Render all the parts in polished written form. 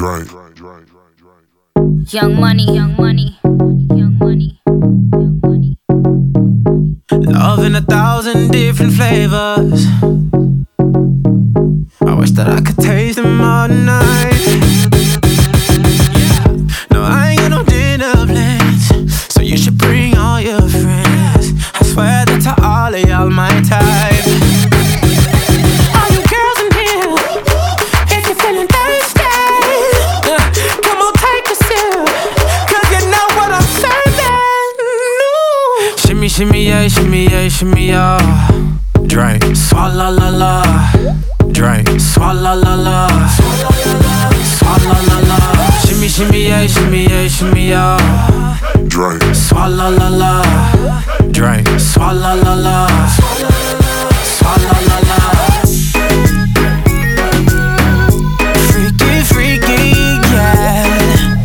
Drink. Young money, young money, young money, young money. Love in 1,000 different flavors. I wish that I could taste them all night. No, I ain't got no dinner plans, so you should bring all your friends. I swear that to all of y'all my type. All you girls in here, if you're feeling thirsty, come on, take a sip, 'cause you know what I'm serving. No. Shimmy, shimmy, yeah, shimmy, yeah, shimmy, yeah. Drink, swalla la la. Drink, swalla la la. Swalla la la. Shimmy, shimmy, yeah, shimmy, yeah, shimmy, yeah. Drink. Swalla la la. Drink, swalla la la. Swalla la la. Freaky, freaky, yeah.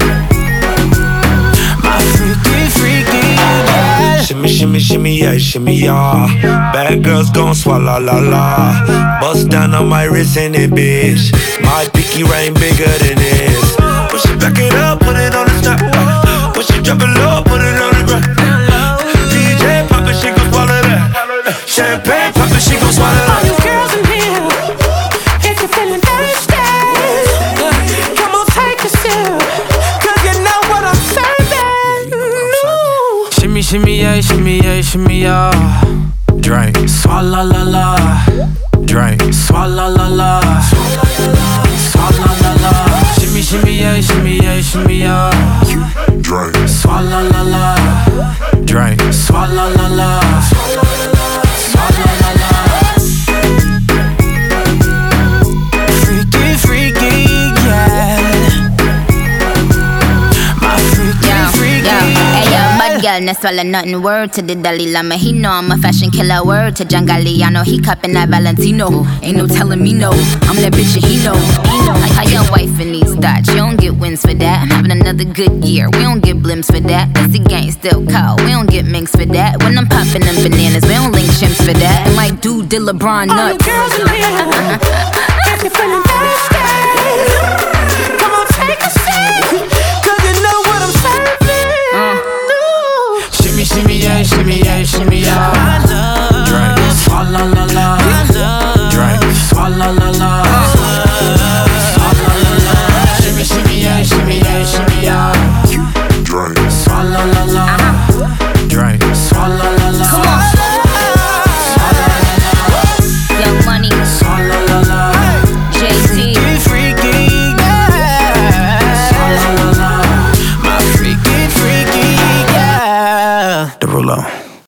My freaky, freaky, yeah. Shimmy, shimmy, shimmy, yeah, shimmy, yeah. Bad girls gon' swallow la la. Bust down on my wrist in it, bitch. My pinky ring bigger than this. Push it, back it up, put it on the top. Push it, drop it low, put it on the ground. DJ pop it, she gon' swallow that. Champagne pop it, she gon' swallow that. All you girls in here, if you're feeling thirsty, come on, take a sip, 'cause you know what I'm serving. No. Shimmy, shimmy, yeah, shimmy, yeah, shimmy, yeah. Drink, swalla la la. Drink, swalla la la. Swalla la la. Shimmy, shimmy, yeah, shimmy, yeah, shimmy, yeah. Drink. Swalla la la. Drink, swalla la la. Swalla la la. Freaky, freaky, yeah. My freaky, freaky. Ayo, bad girl, no swallow nothing. Word to the Dalai Lama, he know I'm a fashion killer. Word to John Galliano, he cupping that Valentino. Ain't no telling me no, I'm that bitch and he know. Like how your wife in these thoughts, you don't get wins for that. I'm having another good year, we don't get blimps for that. Cause the gang still cold, we don't get minks for that. When I'm popping them bananas, we don't link chimps for that. And like dude did LeBron nuts. All you girls in here, if you're feeling thirsty, come on, take a sip, 'cause you know what I'm serving. No. Shimmy, shimmy, yeah, shimmy, yeah, shimmy, yeah. Drink, swalla la la. Drink, swalla la la. Swalla la la. Shimmy, shimmy, yeah, shimmy, yeah, shimmy, yeah. Drink. Swalla la la. Drink, swalla la la. Come on. Young money, Swalla la la. JT. Freaky, yeah. Swalla la la. My freaky, freaky, yeah. The Rulo.